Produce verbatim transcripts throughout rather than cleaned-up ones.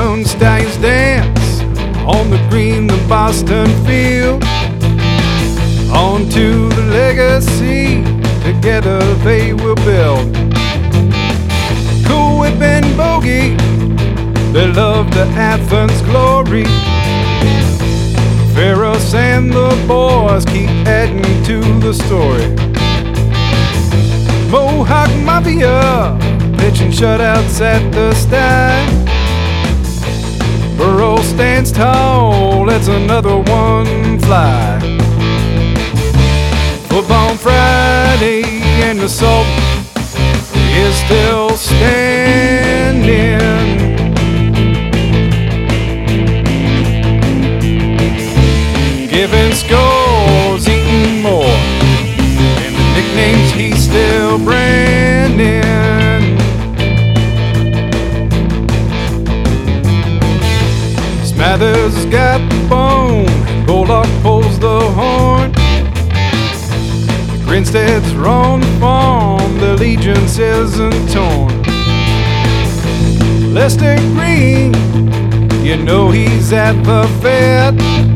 young stallions dance on the green, the Boston field. On to the legacy, together they will build. Cool Whip and Bogey, they love the Athens glory. Ferris and the boys keep adding to the story. Mohawk Mafia, pitching shutouts at the Stein. Burrow stands tall, lets another one fly. Football Friday and the Salt is still standing. Giving scores, eating more, and the nicknames he's still branding. Smathers has got the bone, Bullock pulls the horn. Grinstead's are on the farm, the allegiance isn't torn. Lester Green, you know he's at the Fed.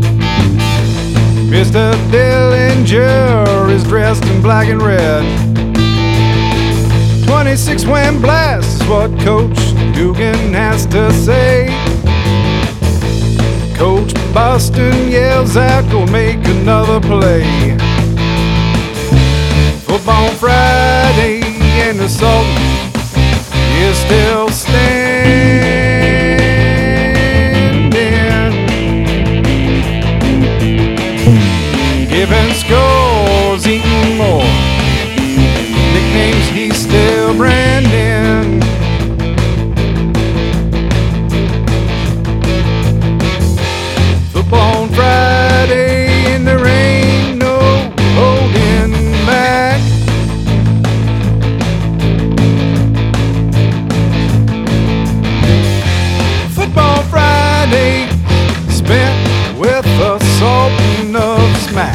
Mister Dillinger is dressed in black and red. twenty-six Wham Blast is what Coach Dugan has to say. Coach Boston yells out, go make another play. Football Friday and the Sultan is still standing. Giving scores, eating more, nicknames he's still branding. Football Friday and there ain't no holding back. Football Friday spent with the Sultan of Smack.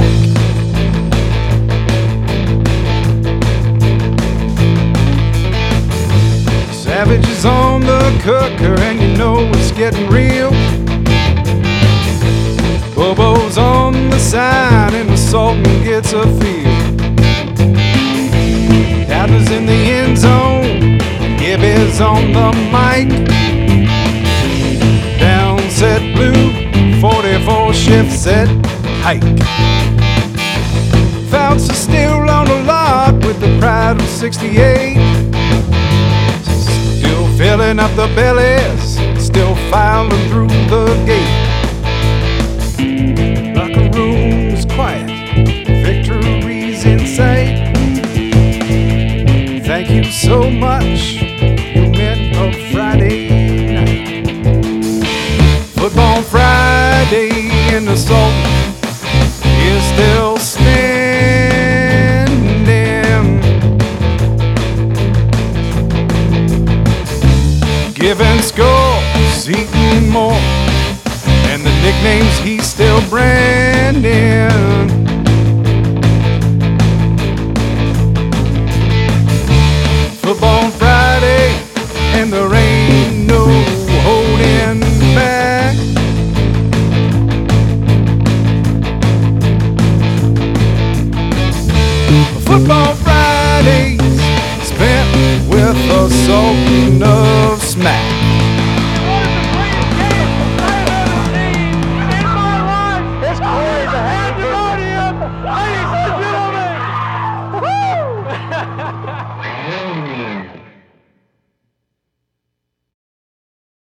Savage is on the cooker and you know it's getting real. Bobo's on the side and the Sultan gets a feel. Doubters in the end zone, Gibby's on the mic. Down set blue, forty-four shift set hike. Fouts are still on the lot with the pride of sixty-eight. Still filling up the bellies, still filing through the gate. Locker room's quiet, victory's in sight. Thank you so much, you meant a Friday night. Football Friday and the Sultan is still standing. Giving scores, eating more, and the nicknames he's still branding. Football Friday and there ain't no holding back. Football Fridays spent with the Sultan of Smack.